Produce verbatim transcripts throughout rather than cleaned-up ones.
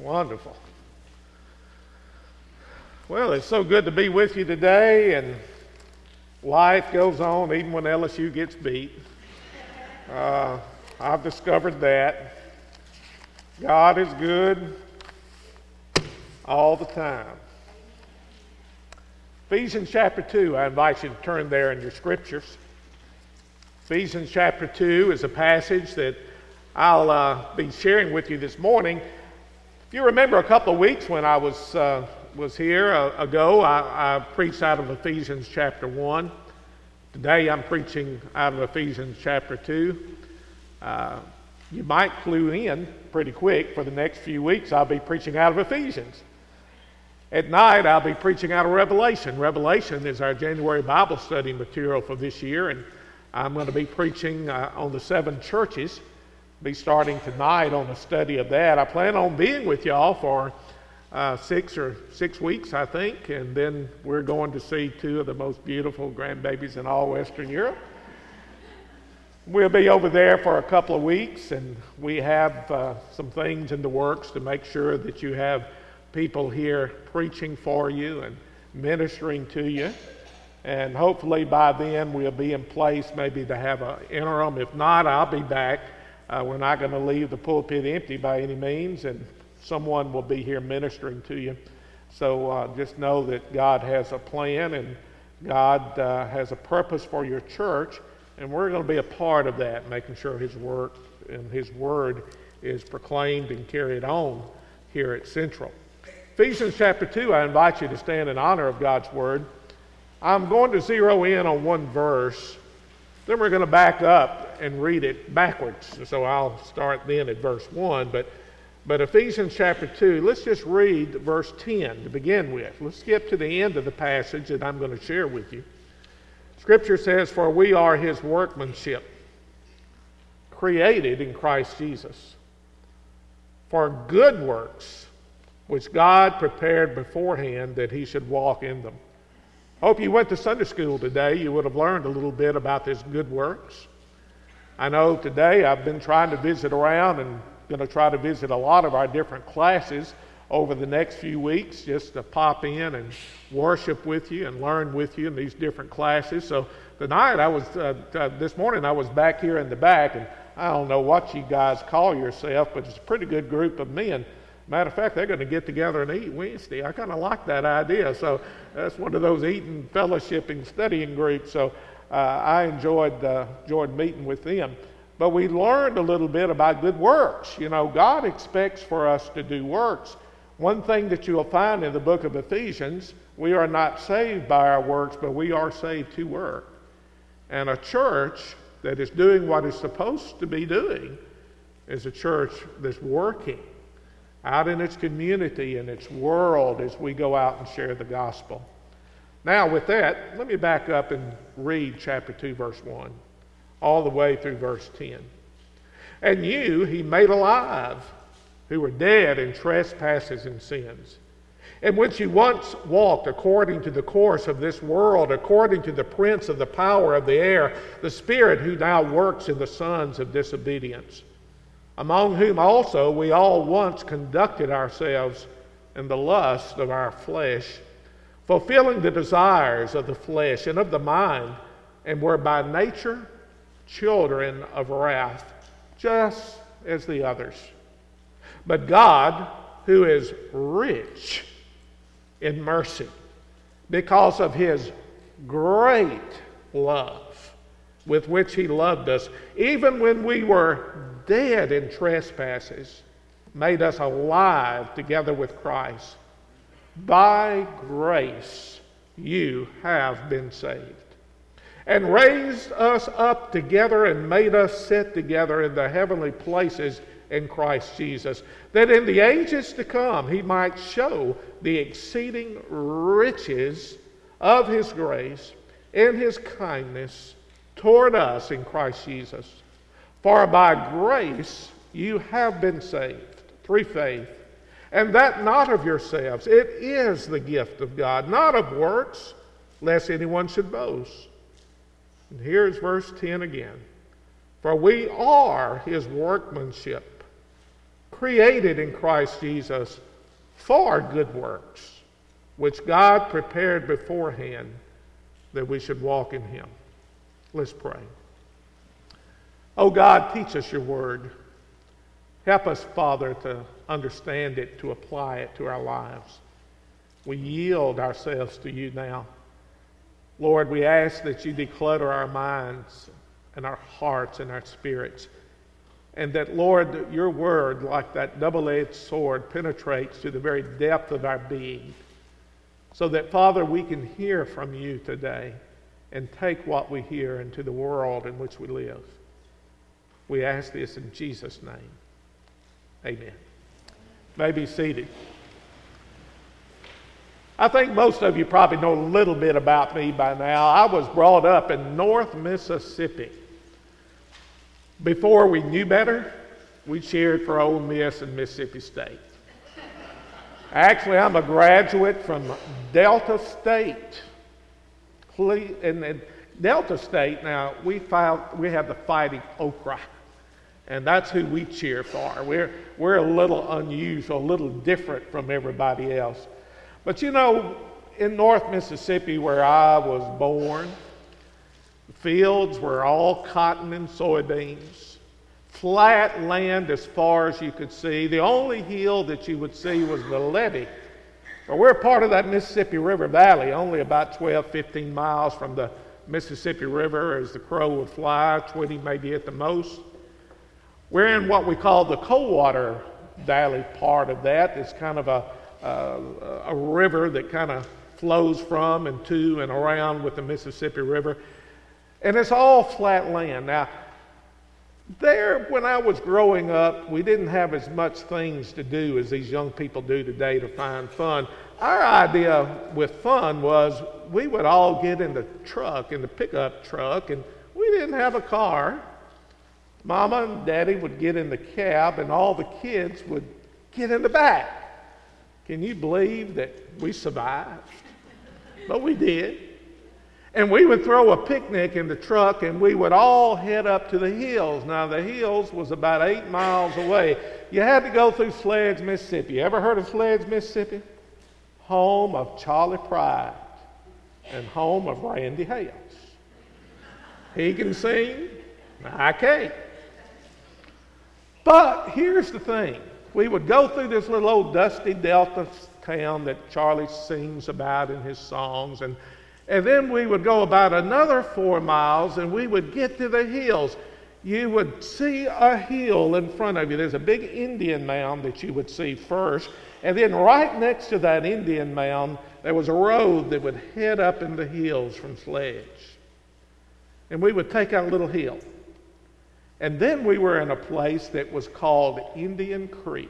Wonderful. Well, it's so good to be with you today, and life goes on even when L S U gets beat. Uh, I've discovered that. God is good all the time. Ephesians chapter two, I invite you to turn there in your scriptures. Ephesians chapter two is a passage that I'll uh, be sharing with you this morning. If you remember a couple of weeks when I was uh, was here uh, ago, I, I preached out of Ephesians chapter one. Today I'm preaching out of Ephesians chapter two. Uh, you might clue in pretty quick. For the next few weeks I'll be preaching out of Ephesians. At night I'll be preaching out of Revelation. Revelation is our January Bible study material for this year, and I'm going to be preaching uh, on the seven churches. Be starting tonight on a study of that. I plan on being with y'all for uh, six or six weeks, I think, and then we're going to see two of the most beautiful grandbabies in all Western Europe. We'll be over there for a couple of weeks, and we have uh, some things in the works to make sure that you have people here preaching for you and ministering to you. And hopefully by then we'll be in place maybe to have an interim. If not, I'll be back. Uh, we're not going to leave the pulpit empty by any means, and someone will be here ministering to you. So uh, just know that God has a plan, and God uh, has a purpose for your church, and we're going to be a part of that, making sure His work and His Word is proclaimed and carried on here at Central. Ephesians chapter two, I invite you to stand in honor of God's Word. I'm going to zero in on one verse. Then we're going to back up and read it backwards. So I'll start then at verse one. But, but Ephesians chapter two, let's just read verse ten to begin with. Let's skip to the end of the passage that I'm going to share with you. Scripture says, "For we are His workmanship, created in Christ Jesus, for good works, which God prepared beforehand that He should walk in them." Hope you went to Sunday school today. You would have learned a little bit about this good works. I know today I've been trying to visit around and going to try to visit a lot of our different classes over the next few weeks, just to pop in and worship with you and learn with you in these different classes. So tonight I was, uh, uh, this morning I was back here in the back, and I don't know what you guys call yourself, but it's a pretty good group of men. Matter of fact, they're going to get together and eat Wednesday. I kind of like that idea. So that's one of those eating, fellowshipping, studying groups. So uh, I enjoyed uh, enjoyed meeting with them. But we learned a little bit about good works. You know, God expects for us to do works. One thing that you'll find in the book of Ephesians, we are not saved by our works, but we are saved to work. And a church that is doing what it's supposed to be doing is a church that's working out in its community and its world as we go out and share the gospel. Now with that, let me back up and read chapter two, verse one, all the way through verse ten. "And you He made alive, who were dead in trespasses and sins, in which you once walked according to the course of this world, according to the prince of the power of the air, the spirit who now works in the sons of disobedience, among whom also we all once conducted ourselves in the lust of our flesh, fulfilling the desires of the flesh and of the mind, and were by nature children of wrath, just as the others. But God, who is rich in mercy, because of His great love with which He loved us, even when we were dead in trespasses, made us alive together with Christ. By grace you have been saved, and raised us up together and made us sit together in the heavenly places in Christ Jesus, that in the ages to come He might show the exceeding riches of His grace and His kindness toward us in Christ Jesus. For by grace you have been saved through faith, and that not of yourselves. It is the gift of God, not of works, lest anyone should boast. And here's verse ten again. For we are His workmanship, created in Christ Jesus for good works, which God prepared beforehand that we should walk in him. Let's pray. Oh God, teach us your word. Help us, Father, to understand it, to apply it to our lives. We yield ourselves to you now. Lord, we ask that you declutter our minds and our hearts and our spirits, and that, Lord, your word, like that double-edged sword, penetrates to the very depth of our being, so that, Father, we can hear from you today and take what we hear into the world in which we live. We ask this in Jesus' name. Amen. You may be seated. I think most of you probably know a little bit about me by now. I was brought up in North Mississippi. Before we knew better, we cheered for Ole Miss and Mississippi State. Actually, I'm a graduate from Delta State. And Delta State, now, we found, we have the Fighting Okra, and that's who we cheer for. We're, we're a little unusual, a little different from everybody else. But you know, in North Mississippi, where I was born, the fields were all cotton and soybeans, flat land as far as you could see. The only hill that you would see was the levee. Well, we're part of that Mississippi River Valley, only about twelve, fifteen miles from the Mississippi River as the crow would fly, twenty maybe at the most. We're in what we call the Coldwater Valley part of that. It's kind of a, a, a river that kind of flows from and to and around with the Mississippi River. And it's all flat land. Now, there, when I was growing up, we didn't have as much things to do as these young people do today to find fun. Our idea with fun was we would all get in the truck, in the pickup truck, and we didn't have a car. Mama and Daddy would get in the cab, and all the kids would get in the back. Can you believe that we survived? But we did. And we would throw a picnic in the truck, and we would all head up to the hills. Now, the hills was about eight miles away. You had to go through Sledge, Mississippi. You ever heard of Sledge, Mississippi? Home of Charley Pride and home of Randy Hales. He can sing, I can't. But here's the thing. We would go through this little old dusty Delta town that Charlie sings about in his songs, and And then we would go about another four miles and we would get to the hills. You would see a hill in front of you. There's a big Indian mound that you would see first. And then right next to that Indian mound, there was a road that would head up in the hills from Sledge. And we would take out a little hill. And then we were in a place that was called Indian Creek.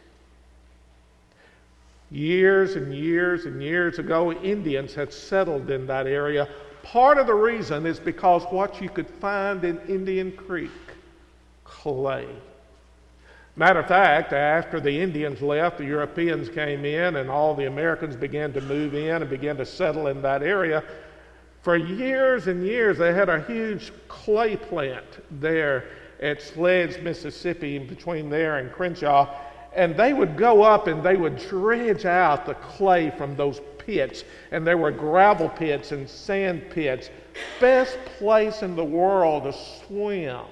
Years and years and years ago, Indians had settled in that area. Part of the reason is because what you could find in Indian Creek, clay. Matter of fact, after the Indians left, the Europeans came in and all the Americans began to move in and began to settle in that area. For years and years, they had a huge clay plant there at Sledge, Mississippi, in between there and Crenshaw. And they would go up and they would dredge out the clay from those pits. And there were gravel pits and sand pits. Best place in the world to swim.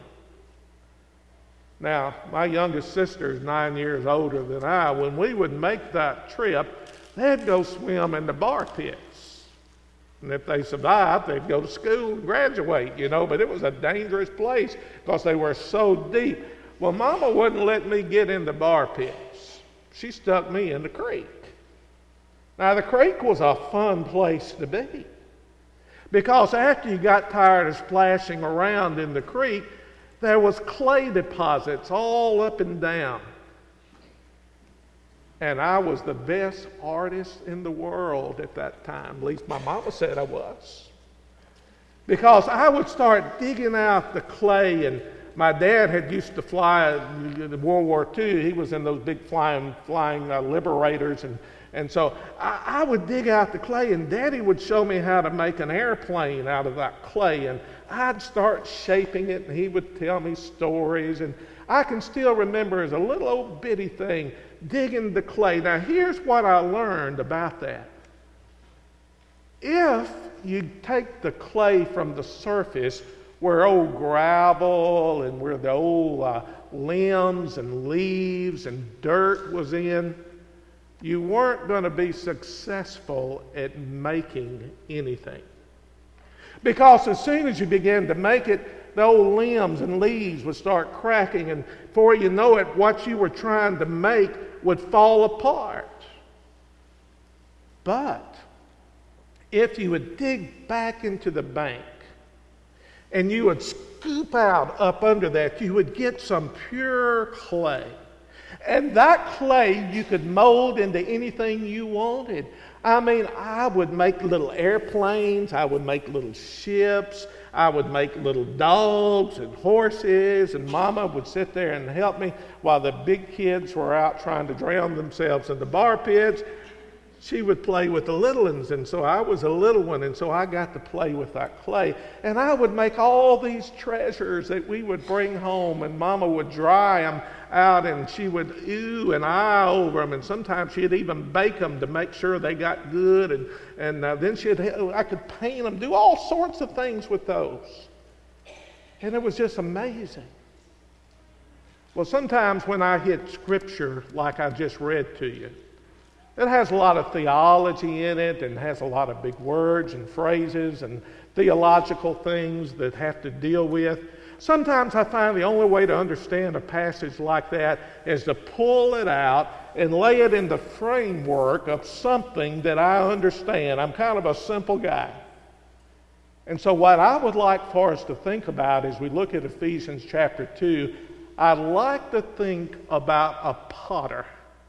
Now, my youngest sister is nine years older than I. When we would make that trip, they'd go swim in the bar pits. And if they survived, they'd go to school and graduate, you know. But it was a dangerous place because they were so deep. Well, Mama wouldn't let me get in the bar pits. She stuck me in the creek. Now, the creek was a fun place to be because after you got tired of splashing around in the creek, there was clay deposits all up and down. And I was the best artist in the world at that time. At least my mama said I was. Because I would start digging out the clay, and my dad had used to fly in World War Two. He was in those big flying flying uh, Liberators. And, and so I, I would dig out the clay, and Daddy would show me how to make an airplane out of that clay. And I'd start shaping it, and he would tell me stories. And I can still remember as a little old bitty thing digging the clay. Now here's what I learned about that. If you take the clay from the surface where old gravel and where the old uh, limbs and leaves and dirt was in, you weren't going to be successful at making anything. Because as soon as you began to make it, the old limbs and leaves would start cracking, and before you know it, what you were trying to make would fall apart. But if you would dig back into the bank and you would scoop out up under that, you would get some pure clay. And that clay you could mold into anything you wanted. I mean, I would make little airplanes, I would make little ships, I would make little dogs and horses, and Mama would sit there and help me while the big kids were out trying to drown themselves in the bar pits. She would play with the little ones, and so I was a little one, and so I got to play with that clay. And I would make all these treasures that we would bring home, and Mama would dry them out, and she would ooh and ah over them, and sometimes she'd even bake them to make sure they got good, and, and uh, then she'd, I could paint them, do all sorts of things with those. And it was just amazing. Well, sometimes when I hit Scripture like I just read to you, it has a lot of theology in it and has a lot of big words and phrases and theological things that have to deal with. Sometimes I find the only way to understand a passage like that is to pull it out and lay it in the framework of something that I understand. I'm kind of a simple guy. And so what I would like for us to think about as we look at Ephesians chapter two, I'd like to think about a potter.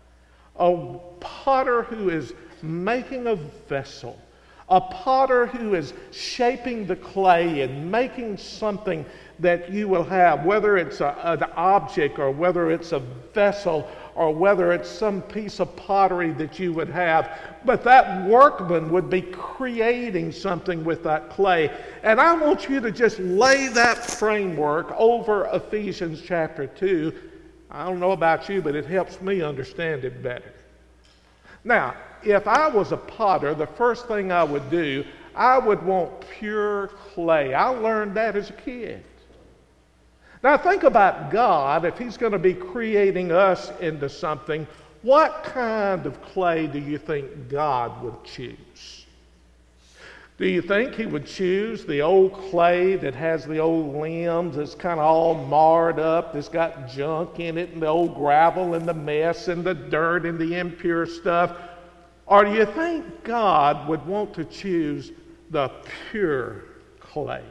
A potter who is making a vessel. A potter who is shaping the clay and making something that you will have, whether it's a, an object or whether it's a vessel or whether it's some piece of pottery that you would have. But that workman would be creating something with that clay. And I want you to just lay that framework over Ephesians chapter two. I don't know about you, but it helps me understand it better. Now, if I was a potter, the first thing I would do, I would want pure clay. I learned that as a kid. Now think about God. If He's going to be creating us into something, what kind of clay do you think God would choose? Do you think He would choose the old clay that has the old limbs, that's kind of all marred up, that's got junk in it, and the old gravel and the mess and the dirt and the impure stuff? Or do you think God would want to choose the pure clay?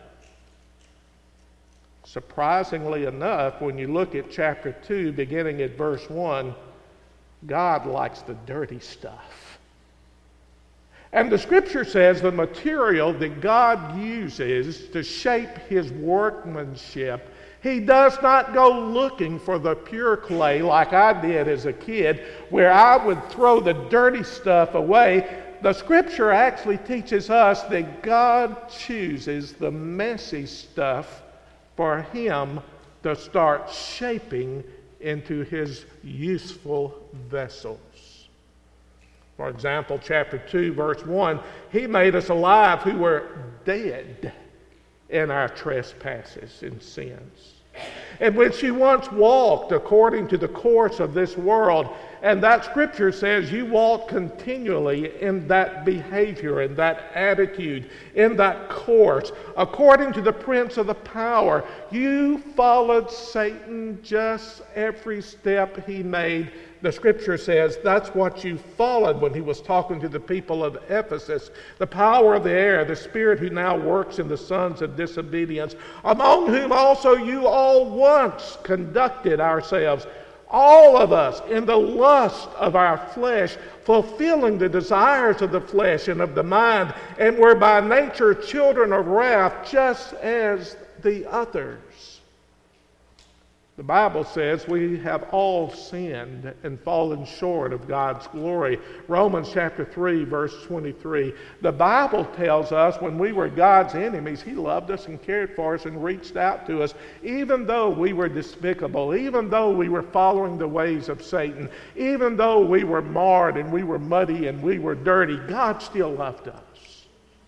Surprisingly enough, when you look at chapter two, beginning at verse one, God likes the dirty stuff. And the Scripture says the material that God uses to shape His workmanship, He does not go looking for the pure clay like I did as a kid, where I would throw the dirty stuff away. The Scripture actually teaches us that God chooses the messy stuff for Him to start shaping into His useful vessels. For example, chapter two, verse one, He made us alive who were dead in our trespasses and sins, in which you once walked according to the course of this world. And that Scripture says you walk continually in that behavior, in that attitude, in that course, according to the prince of the power. You followed Satan just every step he made. The Scripture says that's what you followed when he was talking to the people of Ephesus. The power of the air, the spirit who now works in the sons of disobedience, among whom also you all once conducted ourselves, all of us, in the lust of our flesh, fulfilling the desires of the flesh and of the mind, and were by nature children of wrath, just as the others. The Bible says we have all sinned and fallen short of God's glory. Romans chapter three, verse twenty-three. The Bible tells us when we were God's enemies, He loved us and cared for us and reached out to us. Even though we were despicable, even though we were following the ways of Satan, even though we were marred and we were muddy and we were dirty, God still loved us.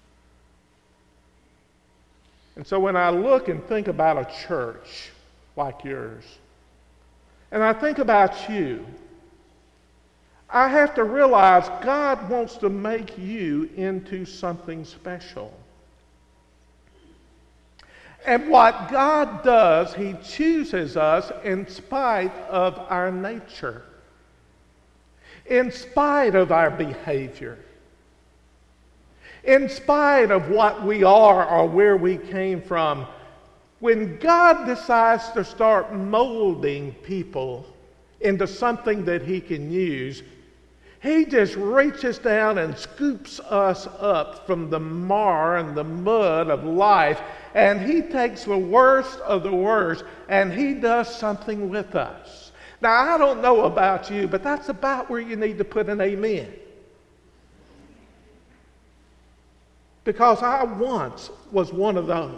And so when I look and think about a church like yours, and I think about you, I have to realize God wants to make you into something special. And what God does, He chooses us in spite of our nature, in spite of our behavior, in spite of what we are or where we came from. When God decides to start molding people into something that He can use, He just reaches down and scoops us up from the mar and the mud of life, and He takes the worst of the worst and He does something with us. Now, I don't know about you, but that's about where you need to put an amen. Because I once was one of those.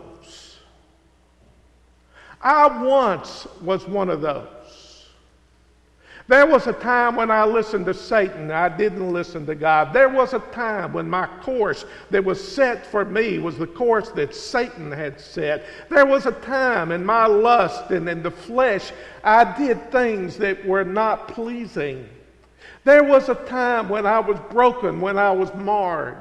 I once was one of those. There was a time when I listened to Satan. I didn't listen to God. There was a time when my course that was set for me was the course that Satan had set. There was a time in my lust and in the flesh I did things that were not pleasing. There was a time when I was broken, when I was marred.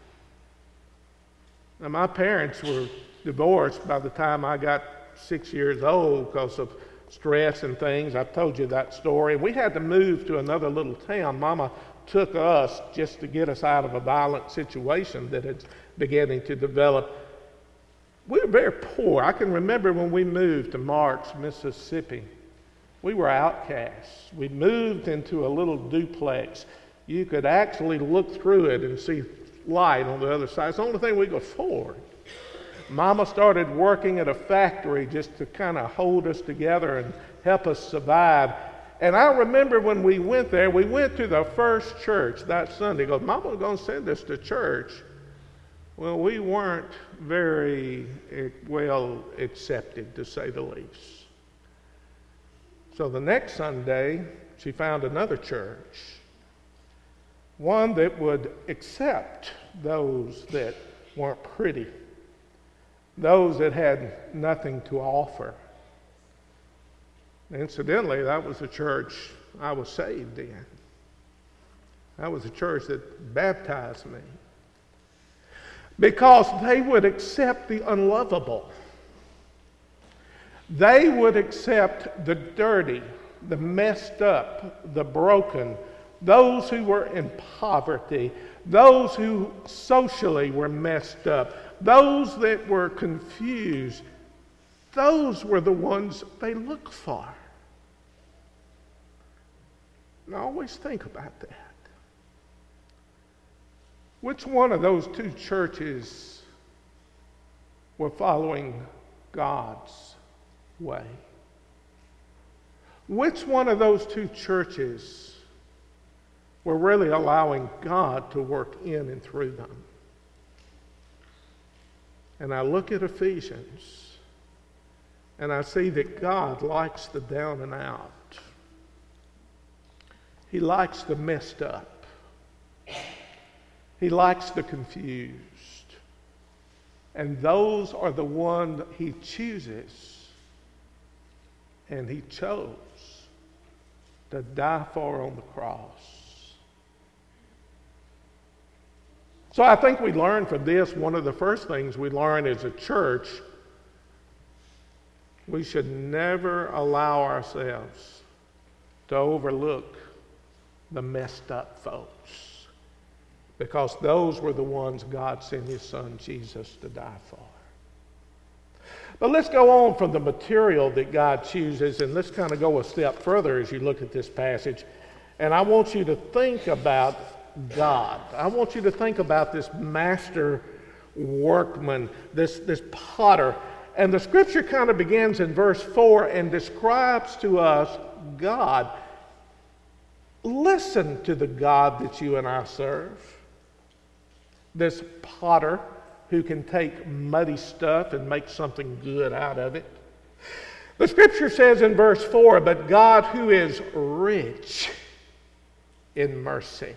Now, my parents were divorced by the time I got six years old because of stress and things. I've told you that story. We had to move to another little town. Mama took us just to get us out of a violent situation that had beginning to develop. We were very poor. I can remember when we moved to Marks, Mississippi. We were outcasts. We moved into a little duplex. You could actually look through it and see light on the other side. It's the only thing we could afford. Mama started working at a factory just to kind of hold us together and help us survive. And I remember when we went there, we went to the first church that Sunday. Goes, Mama was going to send us to church. Well, we weren't very well accepted, to say the least. So the next Sunday, she found another church, one that would accept those that weren't pretty, those that had nothing to offer. Incidentally, that was the church I was saved in. That was the church that baptized me. Because they would accept the unlovable. They would accept the dirty, the messed up, the broken, those who were in poverty, those who socially were messed up, those that were confused. Those were the ones they looked for. And I always think about that. Which one of those two churches were following God's way? Which one of those two churches were really allowing God to work in and through them? And I look at Ephesians, and I see that God likes the down and out. He likes the messed up. He likes the confused. And those are the ones He chooses, and He chose to die for on the cross. So I think we learn from this, one of the first things we learn as a church, we should never allow ourselves to overlook the messed up folks, because those were the ones God sent His Son Jesus to die for. But let's go on from the material that God chooses, and let's kind of go a step further as you look at this passage. And I want you to think about God. I want you to think about this master workman, this, this potter. And the scripture kind of begins in verse four and describes to us God. Listen to the God that you and I serve. This potter who can take muddy stuff and make something good out of it. The scripture says in verse four, but God who is rich in mercy.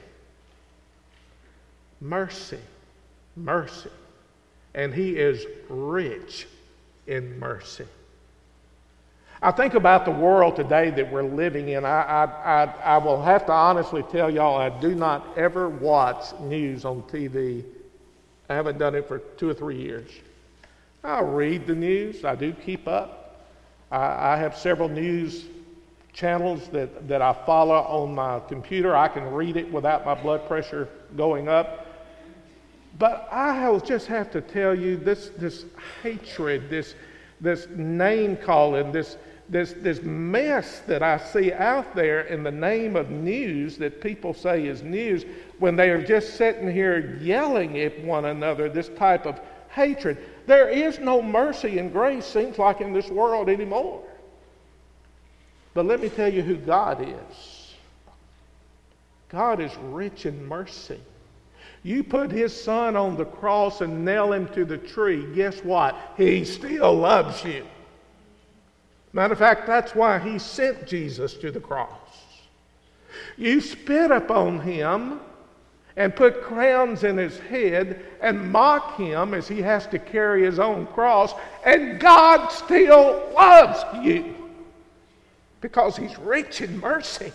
Mercy. Mercy. And he is rich in mercy. I think about the world today that we're living in. I, I, I, I will have to honestly tell y'all, I do not ever watch news on T V. I haven't done it for two or three years. I read the news. I do keep up. I, I have several news channels that, that I follow on my computer. I can read it without my blood pressure going up. But I will just have to tell you, this, this hatred, this, this name calling, this, this, this mess that I see out there in the name of news that people say is news, when they are just sitting here yelling at one another, this type of hatred. There is no mercy and grace, seems like, in this world anymore. But let me tell you who God is. God is rich in mercy. You put his son on the cross and nail him to the tree, guess what? He still loves you. Matter of fact, that's why he sent Jesus to the cross. You spit upon him and put crowns in his head and mock him as he has to carry his own cross, and God still loves you because he's rich in mercy.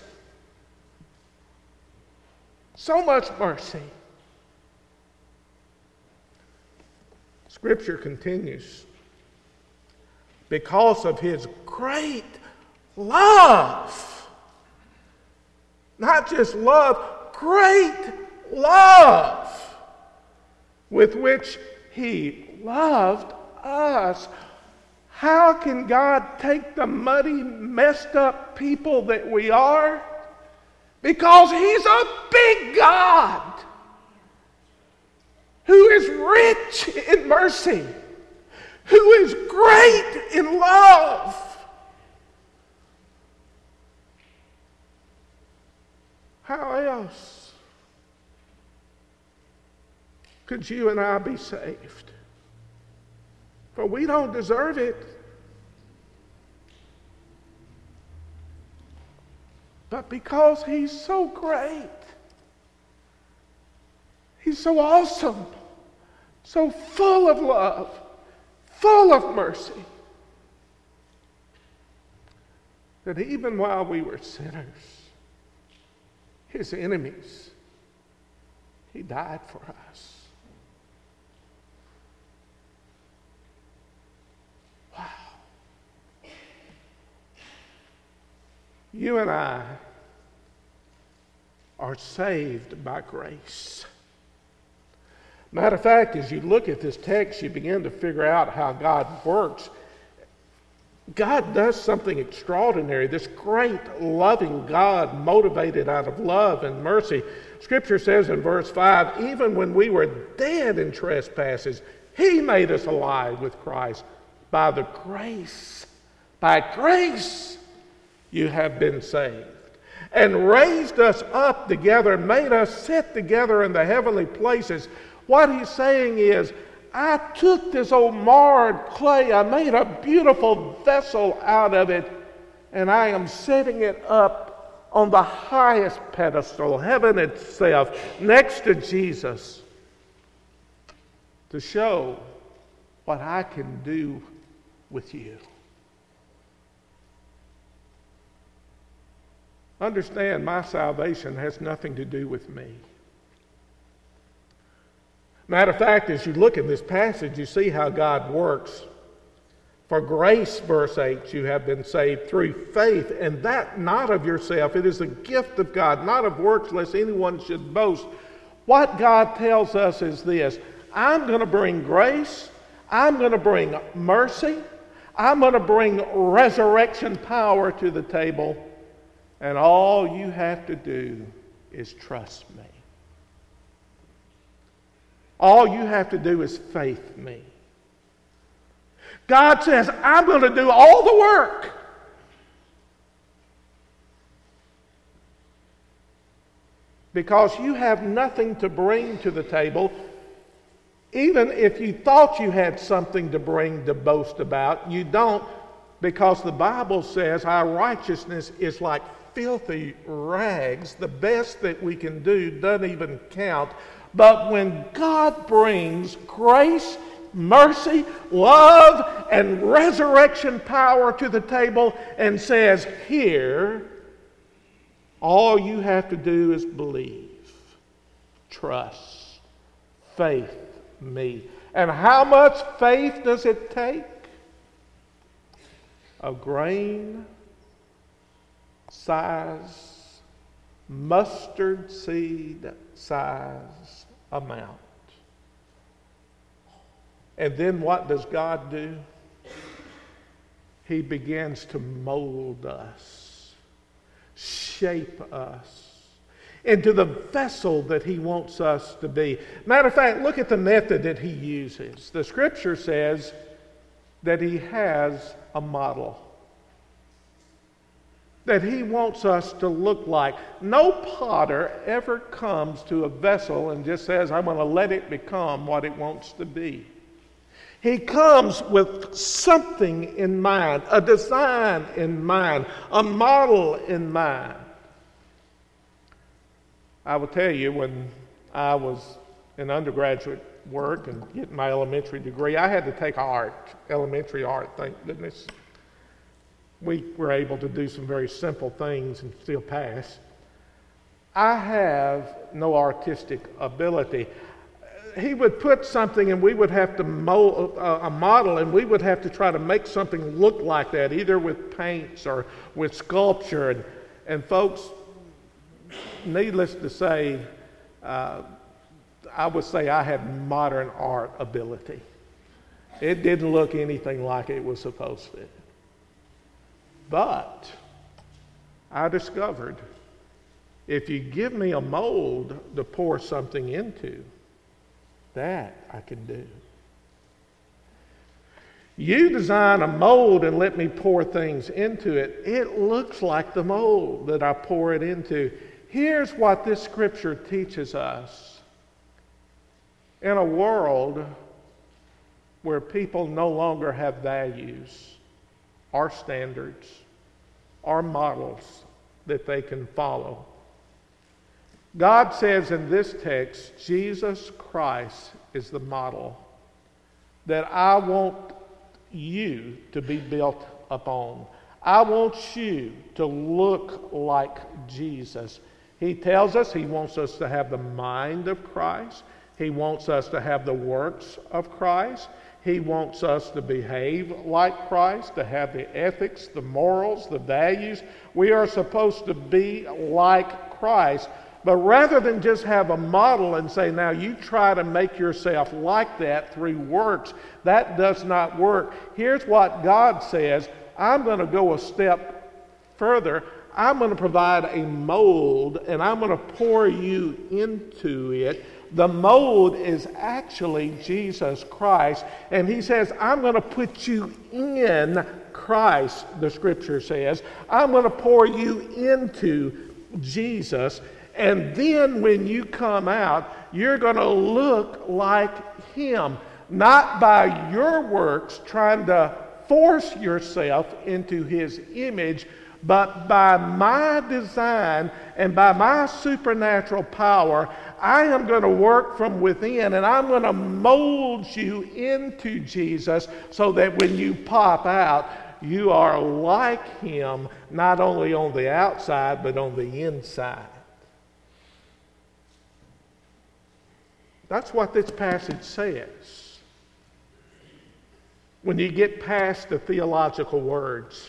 So much mercy. Scripture continues. Because of his great love. Not just love, great love with which he loved us. How can God take the muddy, messed up people that we are? Because he's a big God who is rich in mercy, who is great in love. How else could you and I be saved? For we don't deserve it. But because he's so great, he's so awesome, so full of love, full of mercy, that even while we were sinners, his enemies, he died for us. Wow. You and I are saved by grace. Matter of fact, as you look at this text, you begin to figure out how God works. God does something extraordinary. This great, loving God, motivated out of love and mercy. Scripture says in verse five, even when we were dead in trespasses, he made us alive with Christ. By the grace, by grace, you have been saved. And raised us up together, made us sit together in the heavenly places. What he's saying is, I took this old marred clay, I made a beautiful vessel out of it, and I am setting it up on the highest pedestal, heaven itself, next to Jesus, to show what I can do with you. Understand, my salvation has nothing to do with me. Matter of fact, as you look at this passage, you see how God works. For grace, verse eight, you have been saved through faith, and that not of yourself. It is a gift of God, not of works, lest anyone should boast. What God tells us is this: I'm going to bring grace, I'm going to bring mercy, I'm going to bring resurrection power to the table, and all you have to do is trust me. All you have to do is faith me. God says, I'm going to do all the work. Because you have nothing to bring to the table. Even if you thought you had something to bring to boast about, you don't, because the Bible says our righteousness is like filthy rags. The best that we can do doesn't even count. But when God brings grace, mercy, love, and resurrection power to the table and says, here, all you have to do is believe, trust, faith me. And how much faith does it take? A grain size, mustard seed size amount. And then what does God do? He begins to mold us, shape us into the vessel that he wants us to be. Matter of fact, look at the method that he uses. The scripture says that he has a model that he wants us to look like. No potter ever comes to a vessel and just says, I'm going to let it become what it wants to be. He comes with something in mind, a design in mind, a model in mind. I will tell you, when I was in undergraduate work and getting my elementary degree, I had to take art, elementary art, thank goodness. We were able to do some very simple things and still pass. I have no artistic ability. He would put something and we would have to mold uh, a model, and we would have to try to make something look like that, either with paints or with sculpture. And, and folks, needless to say, uh, I would say I had modern art ability. It didn't look anything like it was supposed to. But I discovered if you give me a mold to pour something into, that I can do. You design a mold and let me pour things into it. It looks like the mold that I pour it into. Here's what this scripture teaches us. In a world where people no longer have values or standards or models that they can follow, God says in this text, Jesus Christ is the model that I want you to be built upon. I want you to look like Jesus. He tells us he wants us to have the mind of Christ. He wants us to have the works of Christ. He wants us to behave like Christ, to have the ethics, the morals, the values. We are supposed to be like Christ. But rather than just have a model and say, now you try to make yourself like that through works, that does not work. Here's what God says. I'm going to go a step further. I'm going to provide a mold, and I'm going to pour you into it. The mold is actually Jesus Christ. And he says, I'm going to put you in Christ, the scripture says. I'm going to pour you into Jesus. And then when you come out, you're going to look like him. Not by your works trying to force yourself into his image, but by my design and by my supernatural power, I am going to work from within, and I'm going to mold you into Jesus so that when you pop out, you are like him, not only on the outside, but on the inside. That's what this passage says. When you get past the theological words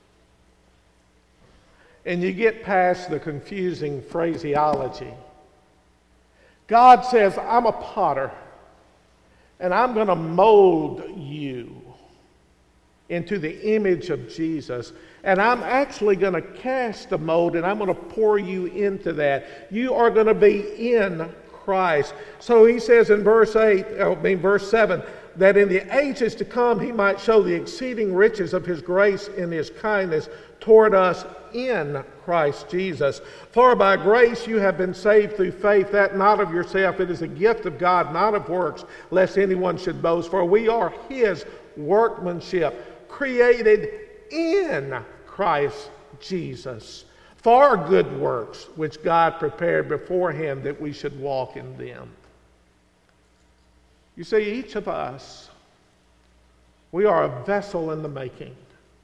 and you get past the confusing phraseology, God says, I'm a potter and I'm going to mold you into the image of Jesus. And I'm actually going to cast a mold and I'm going to pour you into that. You are going to be in Christ. So he says in verse eight, I mean verse seven, that in the ages to come he might show the exceeding riches of his grace in his kindness toward us in Christ Jesus. For by grace you have been saved through faith, that not of yourself, it is a gift of God, not of works, lest anyone should boast. For we are his workmanship, created in Christ Jesus, for good works, which God prepared beforehand that we should walk in them. You see, each of us, we are a vessel in the making.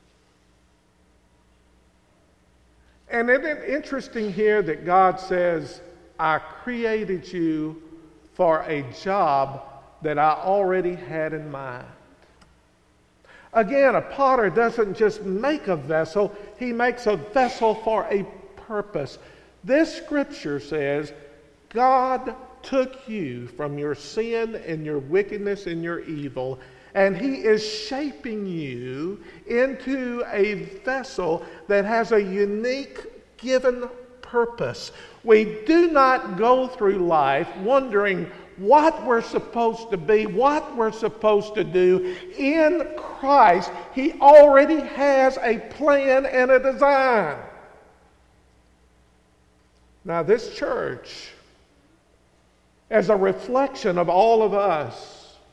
And isn't it interesting here that God says, I created you for a job that I already had in mind. Again, a potter doesn't just make a vessel, he makes a vessel for a purpose. This scripture says, God took you from your sin and your wickedness and your evil, and he is shaping you into a vessel that has a unique given purpose. We do not go through life wondering what we're supposed to be, what we're supposed to do. In Christ, he already has a plan and a design. Now, this church, as a reflection of all of us,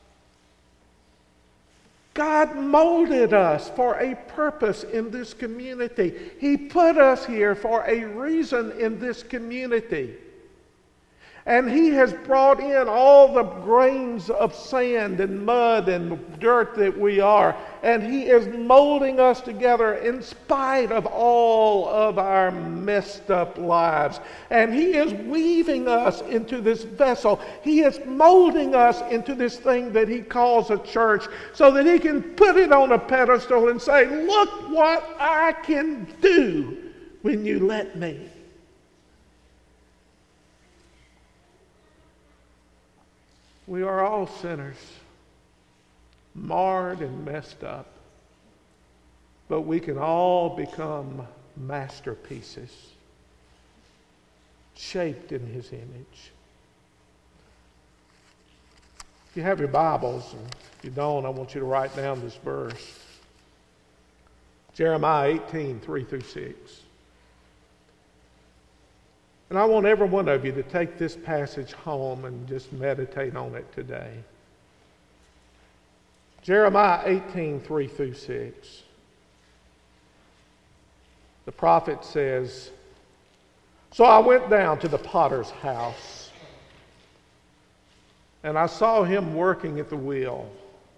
God molded us for a purpose in this community. He put us here for a reason in this community. And he has brought in all the grains of sand and mud and dirt that we are. And he is molding us together in spite of all of our messed up lives. And he is weaving us into this vessel. He is molding us into this thing that he calls a church, so that he can put it on a pedestal and say, look what I can do when you let me. We are all sinners, marred and messed up, but we can all become masterpieces, shaped in his image. If you have your Bibles, and if you don't, I want you to write down this verse. Jeremiah eighteen, three through six. And I want every one of you to take this passage home and just meditate on it today. Jeremiah eighteen, three through six. The prophet says, so I went down to the potter's house, and I saw him working at the wheel.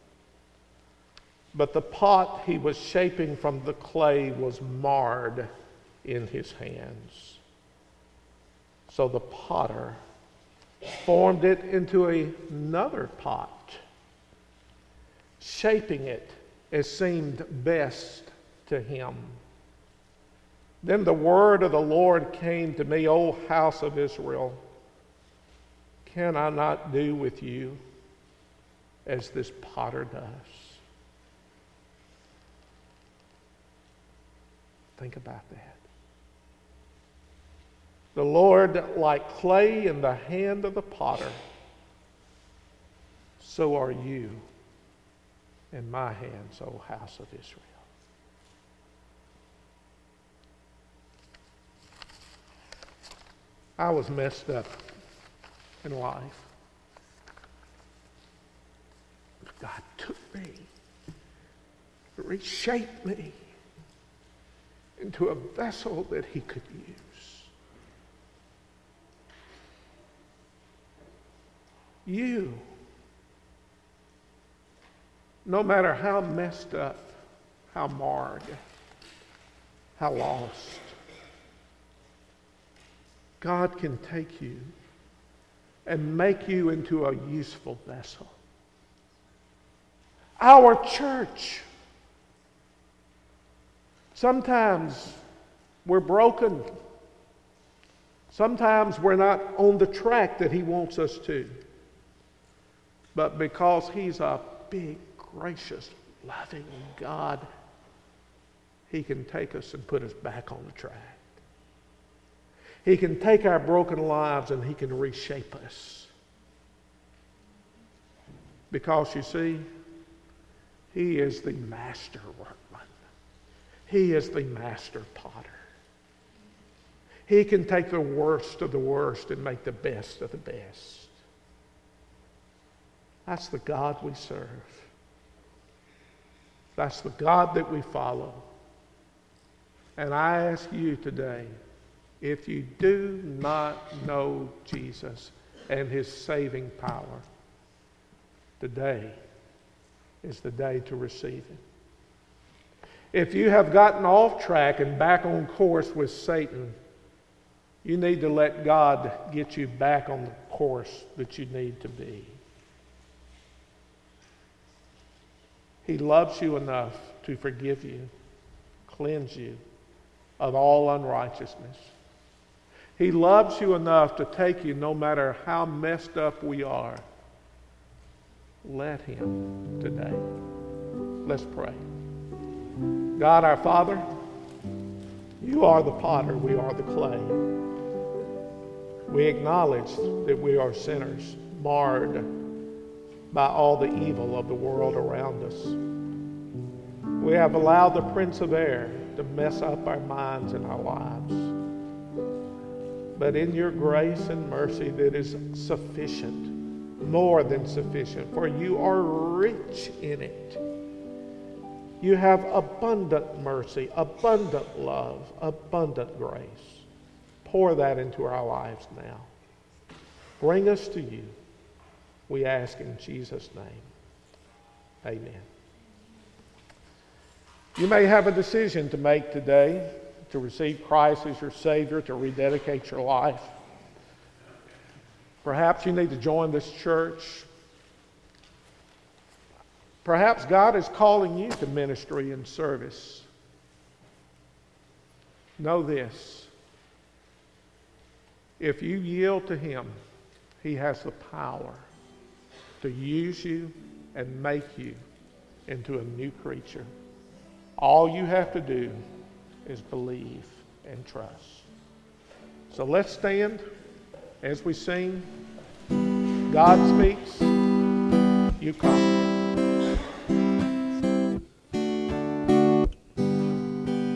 But the pot he was shaping from the clay was marred in his hands. So the potter formed it into another pot, shaping it as seemed best to him. Then the word of the Lord came to me, O house of Israel, can I not do with you as this potter does? Think about that. The Lord, like clay in the hand of the potter, so are you in my hands, O house of Israel. I was messed up in life. God took me, reshaped me into a vessel that he could use. You, no matter how messed up, how marred, how lost, God can take you and make you into a useful vessel. Our church, sometimes we're broken. Sometimes we're not on the track that he wants us to. But because he's a big, gracious, loving God, he can take us and put us back on the track. He can take our broken lives and he can reshape us. Because you see, he is the master workman. He is the master potter. He can take the worst of the worst and make the best of the best. That's the God we serve. That's the God that we follow. And I ask you today, if you do not know Jesus and his saving power, today is the day to receive him. If you have gotten off track and back on course with Satan, you need to let God get you back on the course that you need to be. He loves you enough to forgive you, cleanse you of all unrighteousness. He loves you enough to take you no matter how messed up we are. Let him today. Let's pray. God our Father, you are the potter, we are the clay. We acknowledge that we are sinners, marred by all the evil of the world around us. We have allowed the Prince of Air to mess up our minds and our lives. But in your grace and mercy that is sufficient, more than sufficient, for you are rich in it. You have abundant mercy, abundant love, abundant grace. Pour that into our lives now. Bring us to you. We ask in Jesus' name. Amen. You may have a decision to make today to receive Christ as your Savior, to rededicate your life. Perhaps you need to join this church. Perhaps God is calling you to ministry and service. Know this. If you yield to him, he has the power to use you and make you into a new creature. All you have to do is believe and trust. So let's stand as we sing. God speaks, you come.